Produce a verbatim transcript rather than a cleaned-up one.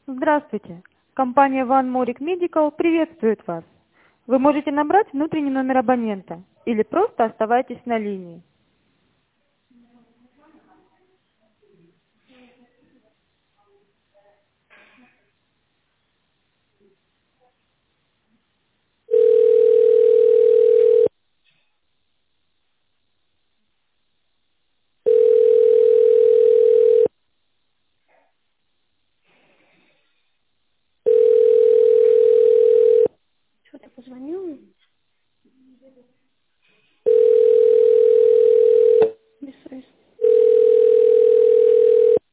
Здравствуйте. Компания One Moric Medical приветствует вас. Вы можете набрать внутренний номер абонента или просто оставайтесь на линии.